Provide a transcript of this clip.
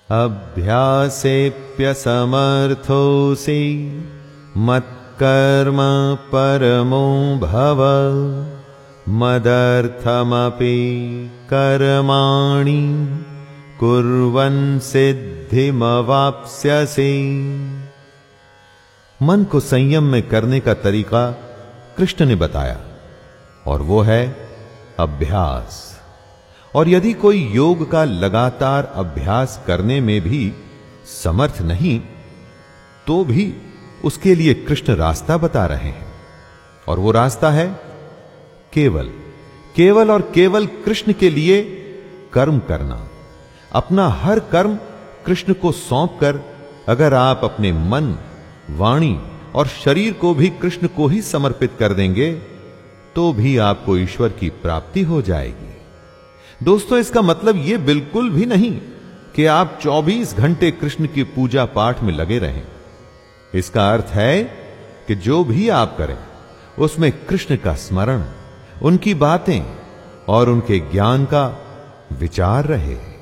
अभ्यासेऽप्यसमर्थोऽसि मत्कर्म परमो भव मदर्थमपि कर्माणि कुर्वन् सिद्धिमवाप्स्यसि। मन को संयम में करने का तरीका कृष्ण ने बताया और वो है अभ्यास। और यदि कोई योग का लगातार अभ्यास करने में भी समर्थ नहीं तो भी उसके लिए कृष्ण रास्ता बता रहे हैं और वो रास्ता है केवल और केवल कृष्ण के लिए कर्म करना। अपना हर कर्म कृष्ण को सौंपकर अगर आप अपने मन, वाणी और शरीर को भी कृष्ण को ही समर्पित कर देंगे तो भी आपको ईश्वर की प्राप्ति हो जाएगी। दोस्तों, इसका मतलब यह बिल्कुल भी नहीं कि आप 24 घंटे कृष्ण की पूजा पाठ में लगे रहें। इसका अर्थ है कि जो भी आप करें उसमें कृष्ण का स्मरण, उनकी बातें और उनके ज्ञान का विचार रहे।